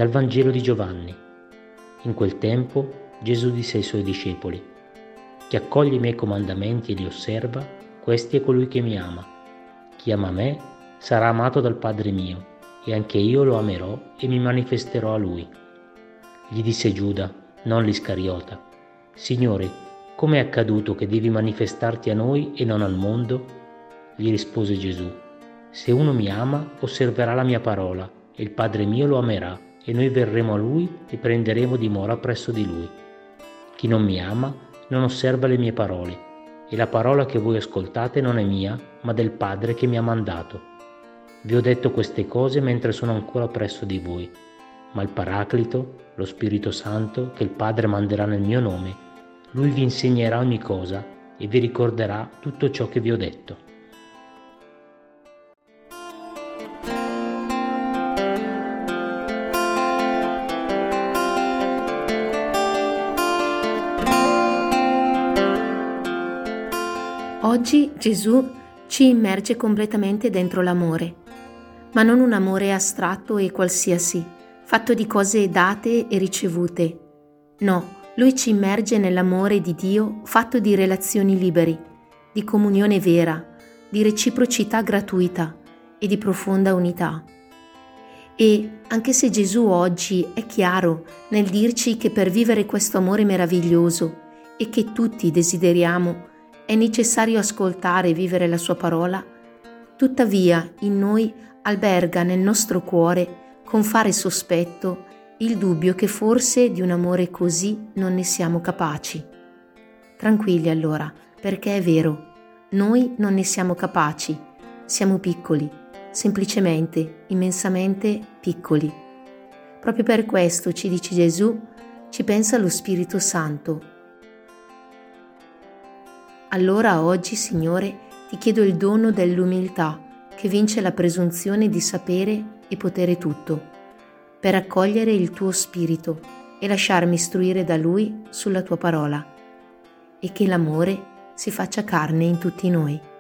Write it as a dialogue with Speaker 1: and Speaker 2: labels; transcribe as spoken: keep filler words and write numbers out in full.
Speaker 1: Dal Vangelo di Giovanni. In quel tempo Gesù disse ai suoi discepoli: chi accoglie i miei comandamenti e li osserva, questi è colui che mi ama. Chi ama me sarà amato dal Padre mio, e anche io lo amerò e mi manifesterò a lui. Gli disse Giuda, non l'Iscariota: Signore, come è accaduto che devi manifestarti a noi e non al mondo? Gli rispose Gesù: se uno mi ama, osserverà la mia parola, e il Padre mio lo amerà, e noi verremo a lui e prenderemo dimora presso di lui. Chi non mi ama non osserva le mie parole, e la parola che voi ascoltate non è mia, ma del Padre che mi ha mandato. Vi ho detto queste cose mentre sono ancora presso di voi, ma il Paraclito, lo Spirito Santo, che il Padre manderà nel mio nome, lui vi insegnerà ogni cosa e vi ricorderà tutto ciò che vi ho detto.
Speaker 2: Oggi Gesù ci immerge completamente dentro l'amore, ma non un amore astratto e qualsiasi, fatto di cose date e ricevute. No, Lui ci immerge nell'amore di Dio fatto di relazioni liberi, di comunione vera, di reciprocità gratuita e di profonda unità. E anche se Gesù oggi è chiaro nel dirci che per vivere questo amore meraviglioso e che tutti desideriamo, è necessario ascoltare e vivere la sua parola, tuttavia in noi alberga nel nostro cuore, con fare sospetto, il dubbio che forse di un amore così non ne siamo capaci. Tranquilli allora, perché è vero, noi non ne siamo capaci, siamo piccoli, semplicemente, immensamente piccoli. Proprio per questo, ci dice Gesù, ci pensa lo Spirito Santo. Allora oggi, Signore, ti chiedo il dono dell'umiltà che vince la presunzione di sapere e potere tutto, per accogliere il tuo Spirito e lasciarmi istruire da Lui sulla tua parola, e che l'amore si faccia carne in tutti noi.